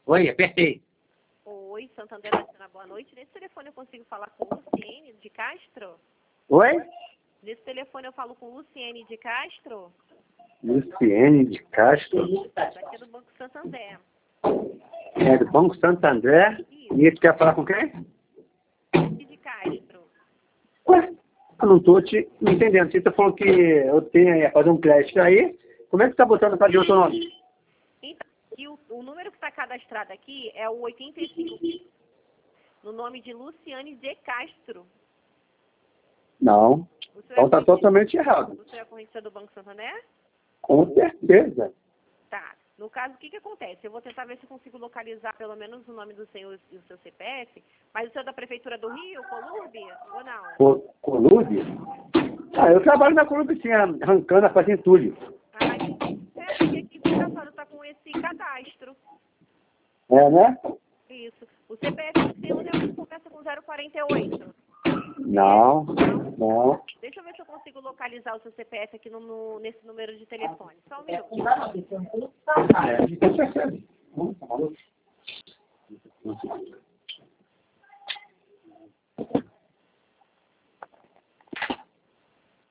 Oi, apertei. Oi, Santander Nacional, boa noite. Nesse telefone eu consigo falar com Luciene de Castro? Oi? Nesse telefone eu falo com Luciene de Castro? Luciene de Castro. Daqui é do Banco Santander. É do Banco Santander. Isso. E tu quer falar com quem? De Castro. Ué, eu não tô te entendendo. Você falou que eu tenho fazer um crédito aí. Como é que você tá botando para de outro nome? Então, e o número que está cadastrado aqui é o 85, no nome de Luciane de Castro. Não. O senhor Então tá totalmente errado. O senhor é correntista do Banco Santander? Com certeza. Tá. No caso, o que acontece? Eu vou tentar ver se consigo localizar pelo menos o nome do senhor e o seu CPF, mas o senhor é da Prefeitura do Rio, Colurbe, ou não? Colube? Ah, eu trabalho na Colube, sim, arrancando a Fazenda Túlio. Ah, é porque aqui o engraçado está com esse cadastro. É, né? Isso. O CPF do senhor começa com 048. Não, não. Deixa eu ver se eu consigo localizar o seu CPF aqui nesse número de telefone. Só um minuto. Ah, é, com certeza.